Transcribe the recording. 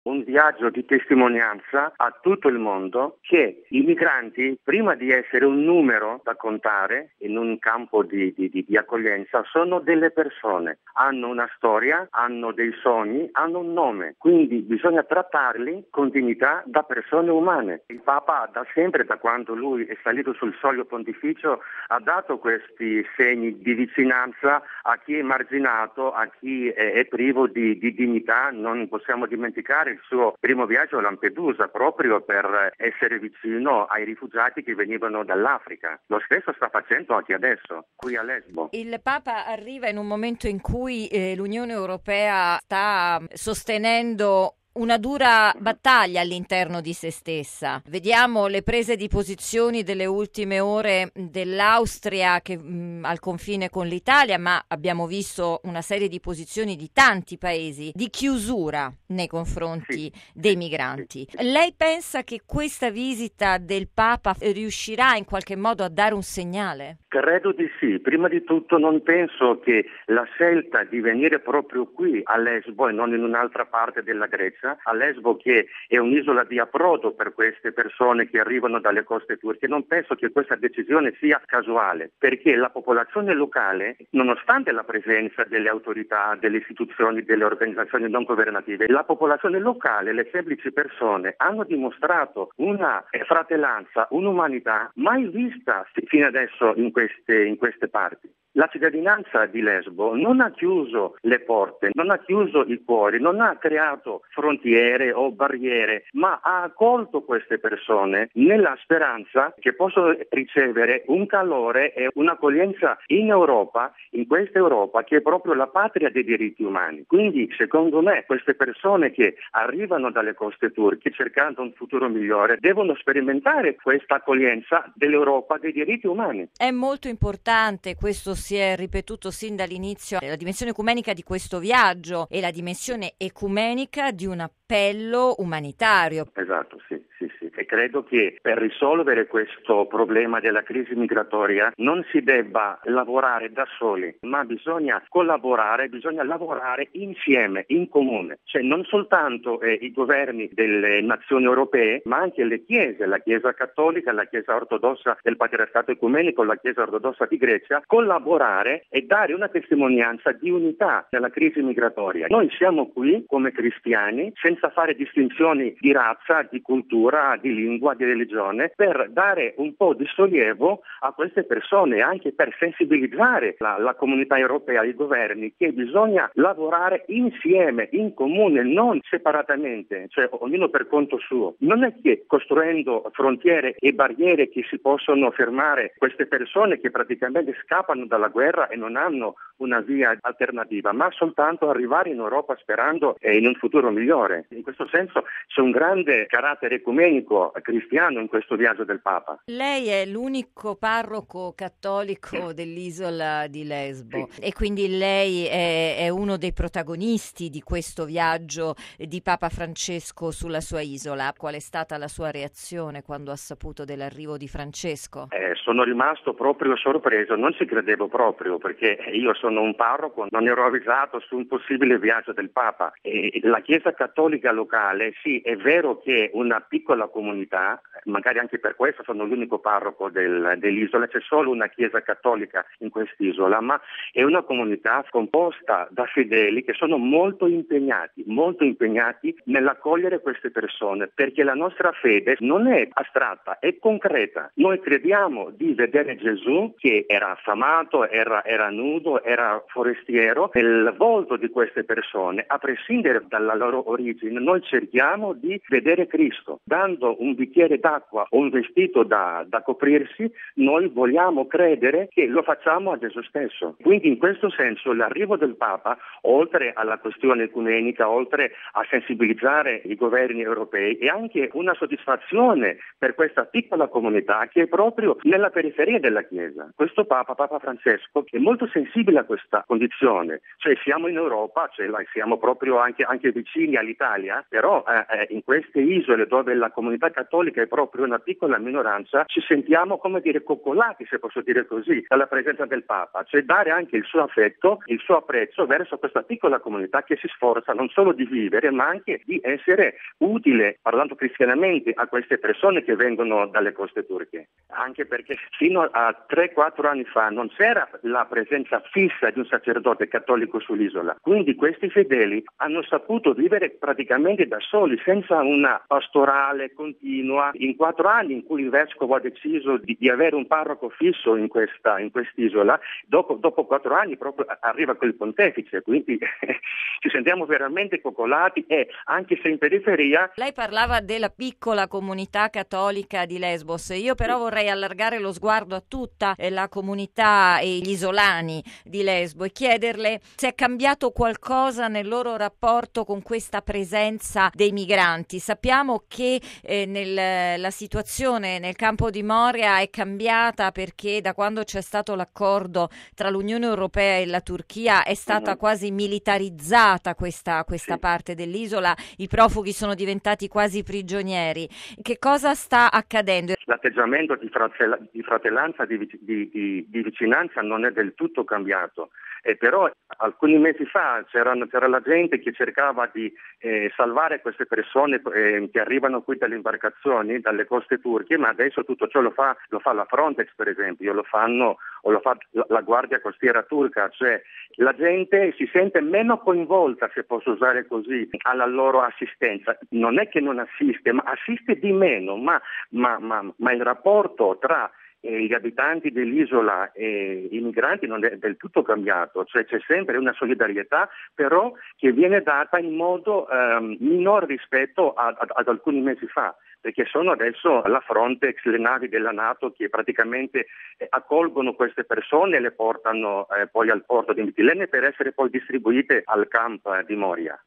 un viaggio di testimonianza a tutto il mondo che i migranti, prima di essere un numero da contare in un campo di accoglienza, sono delle persone, hanno una storia, hanno dei sogni, hanno un nome, quindi bisogna trattarli con dignità da persone umane. Il Papa da sempre, da quando lui è salito sul soglio pontificio, ha dato questi segni di vicinanza a chi è emarginato, a chi è privo di dignità. Non possiamo dimenticare il suo primo viaggio a Lampedusa, proprio per essere vicino ai rifugiati che venivano dall'Africa. Lo stesso sta facendo anche adesso, qui a Lesbo. Il Papa arriva in un momento in cui l'Unione Europea sta sostenendo una dura battaglia all'interno di se stessa. Vediamo le prese di posizioni delle ultime ore dell'Austria che al confine con l'Italia, ma abbiamo visto una serie di posizioni di tanti paesi di chiusura nei confronti dei migranti. Lei pensa che questa visita del Papa riuscirà in qualche modo a dare un segnale? Credo di sì. Prima di tutto non penso che la scelta di venire proprio qui a Lesbo e non in un'altra parte della Grecia, a Lesbo che è un'isola di approdo per queste persone che arrivano dalle coste turche, non penso che questa decisione sia casuale, perché la popolazione locale, nonostante la presenza delle autorità, delle istituzioni, delle organizzazioni non governative, la popolazione locale, le semplici persone hanno dimostrato una fratellanza, un'umanità mai vista fino adesso in queste parti. La cittadinanza di Lesbo non ha chiuso le porte, non ha chiuso i cuori, non ha creato frontiere o barriere, ma ha accolto queste persone nella speranza che possono ricevere un calore e un'accoglienza in Europa, in questa Europa che è proprio la patria dei diritti umani. Quindi, secondo me, queste persone che arrivano dalle coste turche cercando un futuro migliore devono sperimentare questa accoglienza dell'Europa dei diritti umani. È molto importante, questo si è ripetuto sin dall'inizio, la dimensione ecumenica di questo viaggio e la dimensione ecumenica di un appello umanitario. Esatto, sì. E credo che per risolvere questo problema della crisi migratoria non si debba lavorare da soli, ma bisogna collaborare, bisogna lavorare insieme, in comune. Cioè non soltanto i governi delle nazioni europee, ma anche le chiese, la Chiesa cattolica, la Chiesa ortodossa del Patriarcato ecumenico, la Chiesa ortodossa di Grecia, collaborare e dare una testimonianza di unità nella crisi migratoria. Noi siamo qui come cristiani, senza fare distinzioni di razza, di cultura, di lingua, di religione, per dare un po' di sollievo a queste persone, anche per sensibilizzare la comunità europea, i governi, che bisogna lavorare insieme, in comune, non separatamente, cioè ognuno per conto suo. Non è che costruendo frontiere e barriere che si possono fermare queste persone che praticamente scappano dalla guerra e non hanno una via alternativa, ma soltanto arrivare in Europa sperando in un futuro migliore. In questo senso c'è un grande carattere ecumenico cristiano in questo viaggio del Papa. Lei è l'unico parroco cattolico dell'isola di Lesbo e quindi lei è uno dei protagonisti di questo viaggio di Papa Francesco sulla sua isola. Qual è stata la sua reazione quando ha saputo dell'arrivo di Francesco? Sono rimasto proprio sorpreso, non ci credevo proprio, perché io sono un parroco, non ero avvisato su un possibile viaggio del Papa. La Chiesa cattolica locale, sì, è vero che una piccola comunità, magari anche per questo sono l'unico parroco dell'isola, c'è solo una Chiesa cattolica in quest'isola, ma è una comunità composta da fedeli che sono molto impegnati nell'accogliere queste persone, perché la nostra fede non è astratta, è concreta. Noi crediamo di vedere Gesù che era affamato, era nudo, era forestiero, nel volto di queste persone, a prescindere dalla loro origine. Noi cerchiamo di vedere Cristo, dando un bicchiere d'acqua o un vestito da coprirsi, noi vogliamo credere che lo facciamo a Gesù stesso. Quindi in questo senso l'arrivo del Papa, oltre alla questione ecumenica, oltre a sensibilizzare i governi europei, è anche una soddisfazione per questa piccola comunità che è proprio nella periferia della Chiesa. Questo Papa Francesco, è molto sensibile a questa condizione. Cioè siamo in Europa, siamo proprio anche vicini all'Italia, però in queste isole dove la comunità cattolica è proprio una piccola minoranza, ci sentiamo, come dire, coccolati, se posso dire così, dalla presenza del Papa, cioè dare anche il suo affetto, il suo apprezzo verso questa piccola comunità che si sforza non solo di vivere, ma anche di essere utile, parlando cristianamente, a queste persone che vengono dalle coste turche. Anche perché fino a 3-4 anni fa non c'era la presenza fissa di un sacerdote cattolico sull'isola, quindi questi fedeli hanno saputo vivere praticamente da soli, senza una pastorale continua. In 4 anni in cui il vescovo ha deciso di avere un parroco fisso in quest'isola, dopo 4 anni proprio arriva quel pontefice, quindi ci sentiamo veramente coccolati, e anche se in periferia. Lei parlava della piccola comunità cattolica di Lesbos, io però vorrei allargare lo sguardo a tutta la comunità e gli isolani di Lesbo e chiederle se è cambiato qualcosa nel loro rapporto con questa presenza dei migranti. Sappiamo che la situazione nel campo di Moria è cambiata perché da quando c'è stato l'accordo tra l'Unione Europea e la Turchia è stata quasi militarizzata questa parte dell'isola, i profughi sono diventati quasi prigionieri. Che cosa sta accadendo? L'atteggiamento di fratellanza, di vicinanza non è del tutto cambiato. Però alcuni mesi fa c'era la gente che cercava di salvare queste persone che arrivano qui dalle imbarcazioni, dalle coste turche, ma adesso tutto ciò lo fa la Frontex, per esempio, lo fa la Guardia Costiera turca, cioè la gente si sente meno coinvolta, se posso usare così, alla loro assistenza. Non è che non assiste, ma assiste di meno, ma il rapporto tra gli abitanti dell'isola e i migranti non è del tutto cambiato, cioè c'è sempre una solidarietà, però che viene data in modo minore rispetto ad alcuni mesi fa, perché sono adesso la Frontex, le navi della NATO che praticamente accolgono queste persone e le portano poi al porto di Mitilene per essere poi distribuite al camp di Moria.